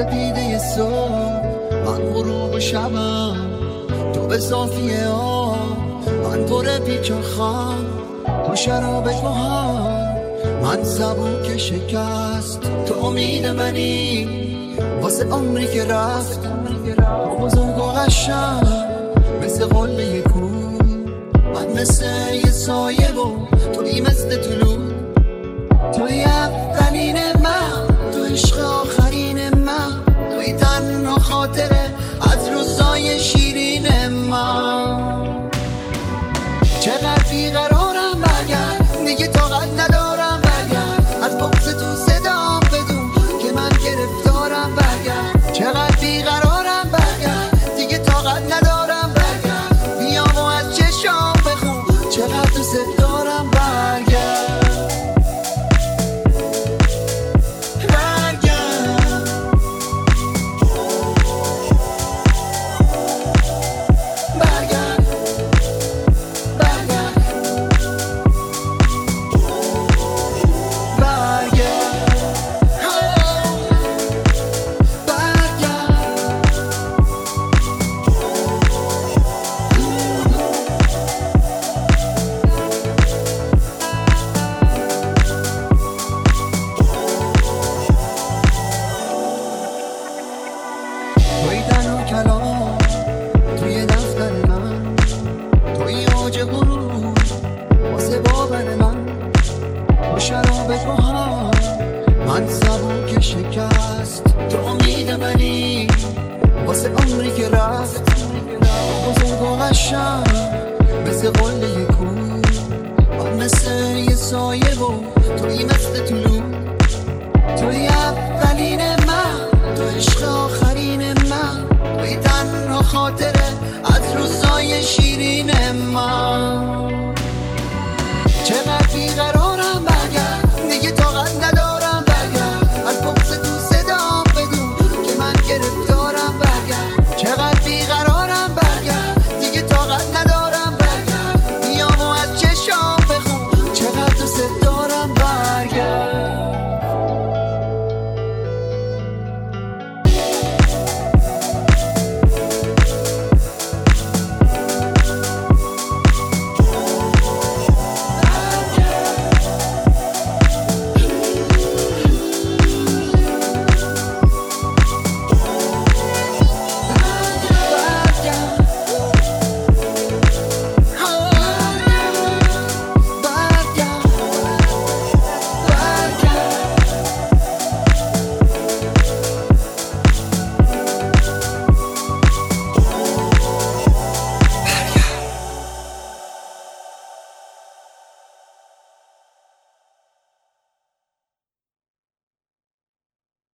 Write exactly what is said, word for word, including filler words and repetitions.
سپیده صبح، من غروب شبم، تو به صافیه ها، من پر پیچ و خم، تو شراب کهن، من سبوک شکست، تو امید منی واسه عمری که رفت، تو بزرگ و قشنگ مثل قله کو، من مثل یه سایه و توی مثل طلوع، توی اولین من، تو عشق آخرین من، توی تنها خاطره از روزای شیرین من. چقدر بیقرارم برگرد، دیگه طاقت ندارم برگرد، از بغض تو صدام بدون که من گرفتارم برگرد. چقدر بیقرارم برگرد، دیگه طاقت ندارم برگرد، بیا و از چشام بخون چقدر دوست دارم برگرد. توی تنها کلام توی دفتر من، توی اوج غروب واسه باور من، با شراب کهن من سبوک شکست، تو امید منی واسه عمری که رفت، بزرگ و قشنگ مثل قله کو، من مثل یه سایه و توی مثل طلوع، توی اولین من، تو عشق آخرین من، توی تنها خاطره از روزای شیرین من. چقدر بیقرار